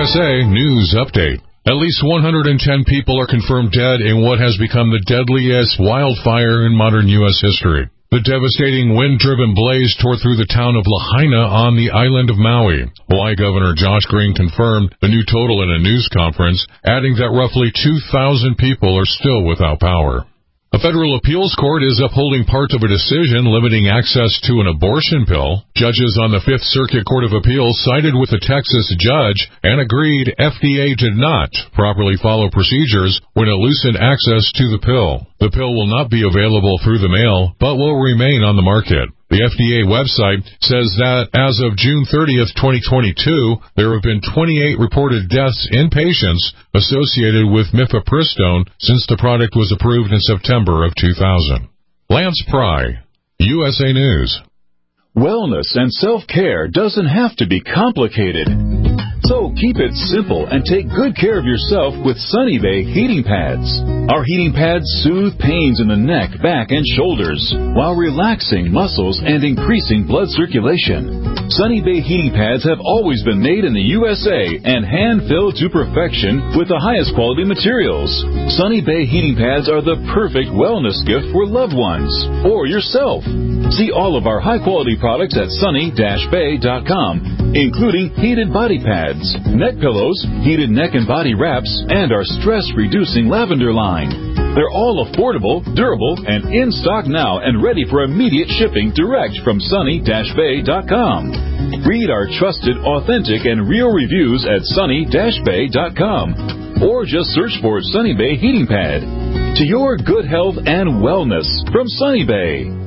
USA News Update. At least 110 people are confirmed dead in what has become the deadliest wildfire in modern U.S. history. The devastating wind-driven blaze tore through the town of Lahaina on the island of Maui. Hawaii Governor Josh Green confirmed the new total in a news conference, adding that roughly 2,000 people are still without power. A federal appeals court is upholding part of a decision limiting access to an abortion pill. Judges on the Fifth Circuit Court of Appeals sided with a Texas judge and agreed FDA did not properly follow procedures when it loosened access to the pill. The pill will not be available through the mail, but will remain on the market. The FDA website says that as of June 30th, 2022, there have been 28 reported deaths in patients associated with mifepristone since the product was approved in September of 2000. Lance Pry, USA News. Wellness and self-care doesn't have to be complicated. So keep it simple and take good care of yourself with Sunny Bay heating pads. Our heating pads soothe pains in the neck, back, and shoulders while relaxing muscles and increasing blood circulation. Sunny Bay heating pads have always been made in the USA and hand-filled to perfection with the highest quality materials. Sunny Bay heating pads are the perfect wellness gift for loved ones or yourself. See all of our high-quality products at sunny-bay.com, including heated body pads, neck pillows, heated neck and body wraps, and our stress-reducing lavender line. They're all affordable, durable, and in stock now and ready for immediate shipping direct from sunny-bay.com. Read our trusted, authentic, and real reviews at sunny-bay.com, or just search for Sunny Bay Heating Pad. To your good health and wellness from Sunny Bay.